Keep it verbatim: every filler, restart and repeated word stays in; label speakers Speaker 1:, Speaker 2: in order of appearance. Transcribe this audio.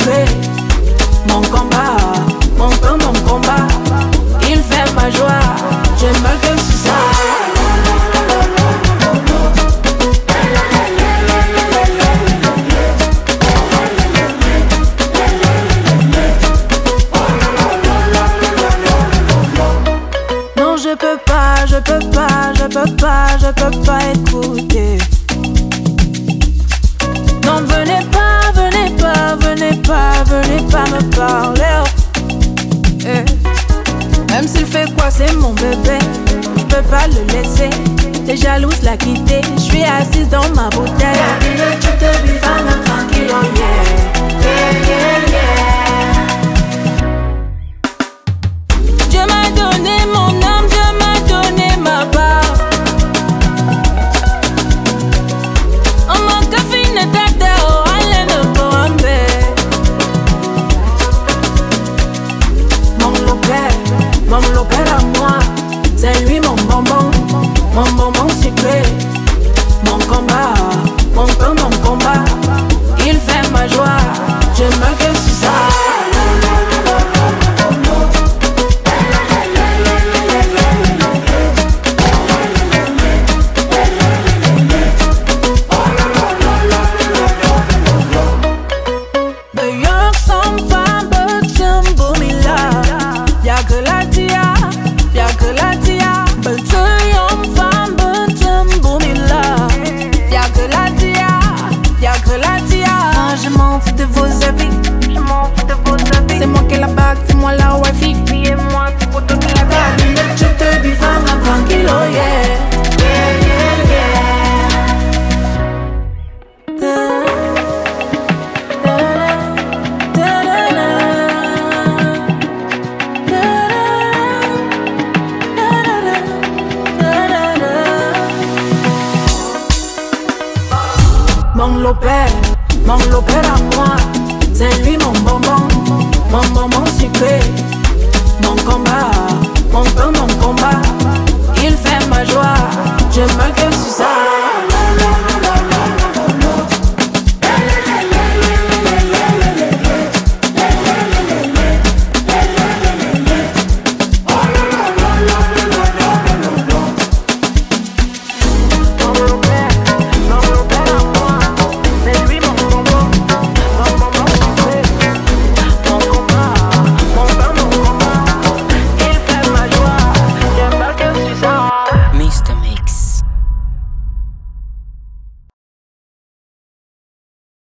Speaker 1: sucré. Mon combat, mon pain, mon combat. Il fait ma joie, je me gueule sur ça. Non, je peux pas, je peux pas, je peux pas, je peux pas écouter. Non, venez pas, venez pas, venez pas, venez pas me parler. Eh. Même s'il fait quoi, c'est mon bébé. Je peux pas le laisser. T'es jalouse, la quitter. Je suis assise dans ma bouteille. Tu te vis tranquille, oh yeah. Yeah, yeah, yeah. Dieu m'a donné mon âme, Dieu m'a donné ma part. On m'a café ne tête, oh, allez ne pas en Mon lopère, mon lopère à moi. C'est lui mon bonbon, mon bonbon sucré. Mon combat, mon pain, mon combat. Il fait ma joie, je me gueule sur ça. C'est moi qui la bague, c'est moi la wifi. Et moi, c'est pour toute la gagne. Je te vis femme tranquille, oh yeah. Yeah, yeah, yeah. Da, da, da, da, da, da, da. Mon lopère, mon lopère à moi.